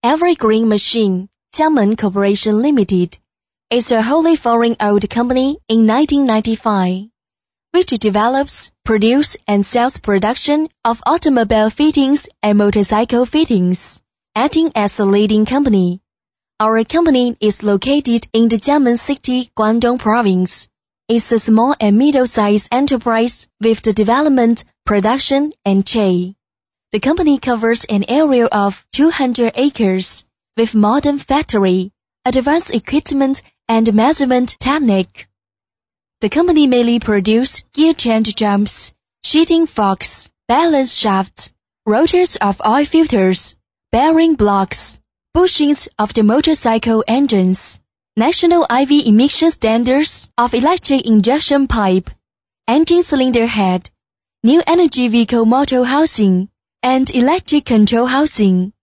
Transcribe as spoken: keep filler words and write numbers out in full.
Evergreen Machine, Jiangmen Corporation Limited, is a wholly foreign-owned company in nineteen ninety-five, which develops, produces, and sells production of automobile fittings and motorcycle fittings, acting as a leading company. Our company is located in the Jiangmen City, Guangdong Province. It's a small and middle-sized enterprise with the development, production, and trade. The company covers an area of two hundred acres with modern factory, advanced equipment, and measurement technique. The company mainly produces gear change jumps, sheeting forks, balance shafts, rotors of oil filters, bearing blocks, bushings of the motorcycle engines, national I V emission standards of electric injection pipe, engine cylinder head, new energy vehicle motor housing, and electric control housing.